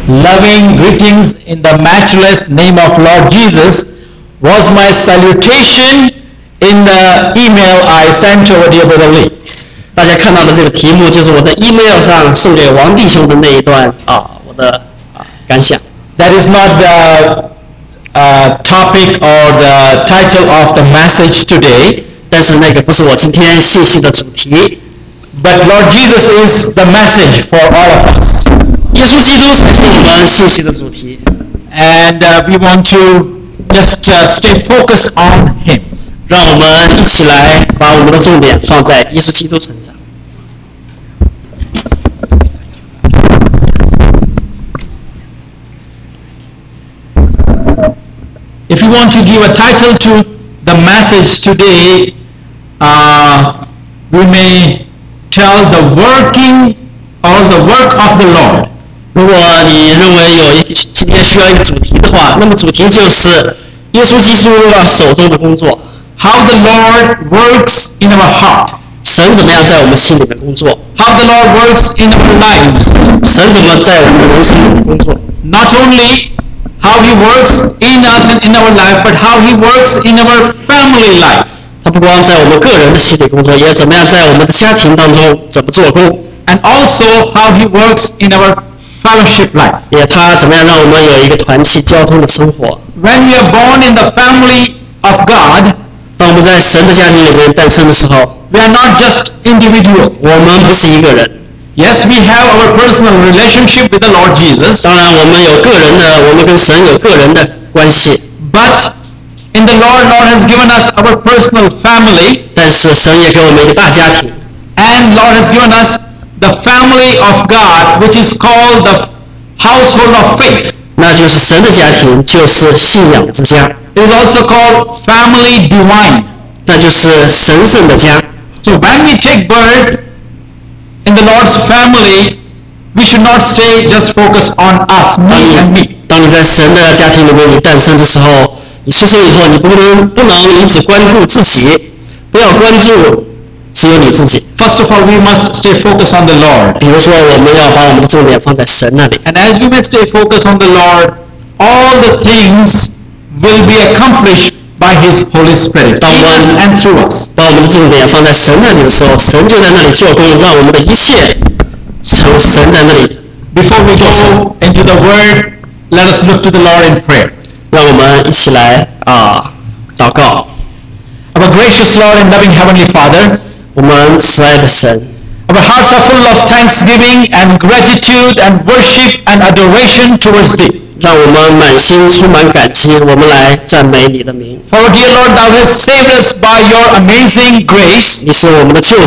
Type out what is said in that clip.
loving greetings in the matchless name of Lord Jesus was my salutation in the email I sent to our dear brother Lee. 大家看到的这个题目就是我在 email 上送给王弟兄的那一段我的感想。 That is not the topic or the title of the message today. 但是那个不是我今天信息的主题。 But Lord Jesus is the message for all of us. 耶稣基督才是我们信息的主题。 And we want to just stay focused on Him. 让我们一起来把我们的重点放在耶稣基督身上。 If you want to give a title to the message today, we may tell the working or the work of the Lord. 如果你认为今天需要一个主题的话，那么主题就是耶稣基督手中的工作。 How the Lord works in our heart. 神怎么样在我们心里面工作 How the Lord works in our lives. 神怎么在我们的人生里面工作 Not only how He works in us and in our life, but how He works in our family life. 他不光在我们个人的心里工作，也怎么样在我们的家庭当中怎么做工 And also how He works in our fellowship life. 也他怎么样让我们有一个团契交通的生活 When we are born in the family of God, 当我们在神的家庭里面诞生的时候 we are not just individual. 我们不是一个人 Yes, we have our personal relationship with the Lord Jesus. 当然我们有个人的我们跟神有个人的关系 But in the Lord has given us our personal family. 但是神也给我们一个大家庭 And Lord has given us the family of God, which is called the household of faith. 那就是神的家庭就是信仰之家 It is also called family divine. 那就是神圣的家 So when we take birth in the Lord's family, we should not stay just focused on us, me and me. 当你在神的家庭里面你诞生的时候你出生以后你不能你只关顾自己不要关注只有你自己 First of all, we must stay focused on the Lord. 比如说我们要把我们的重点放在神那里 And as we may stay focused on the Lord, all the things will be accomplished by His Holy Spirit in us and through us. 把我们的重点放在神那里的时候神就在那里做工让我们的一切从神在那里 Before we go into the Word, let us look to the Lord in prayer. 让我们一起来祷告 Our gracious Lord and loving Heavenly Father, 我们慈爱的神 our hearts are full of thanksgiving and gratitude and worship and adoration towards Thee. 让我们满心充满感激我们来赞美你的名 For dear Lord, Thou hast saved us by Your amazing grace. 你是我们的救